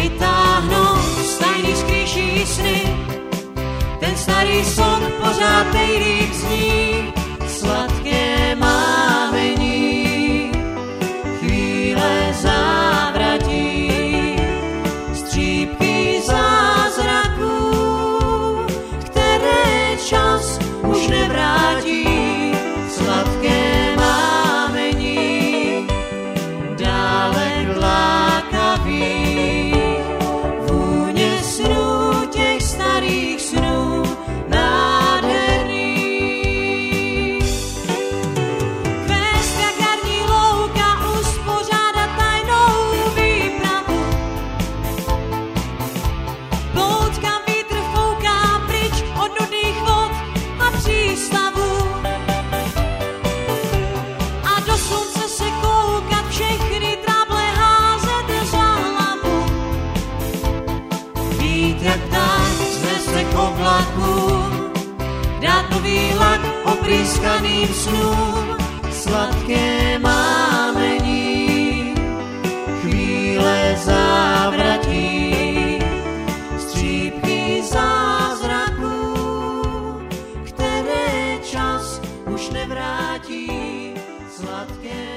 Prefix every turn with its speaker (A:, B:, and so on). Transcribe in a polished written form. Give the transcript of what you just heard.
A: vytáhnout z tajných skrýší sny. Ten starý song pořád nejlíp zní, sladké mámení, chvíle závratí, střípky zázraků, které čas už nevrátí. Sladké mámení, dálek lákavý, vůně snů těch starých snů nádherný. Kvést jakarní louka, uspořádat tajnou výpravu. Plout, kam vítr fouká, pryč od nudných vod a přístavů. A do slunce se koukat, všechny tráble házet za hlavu. Vít jak pták znese k oblakům, dát nový lak oprýskaným snům. Sladké mámení, chvíle závratí, střípky zázraků, které čas už nevrátí. Sladké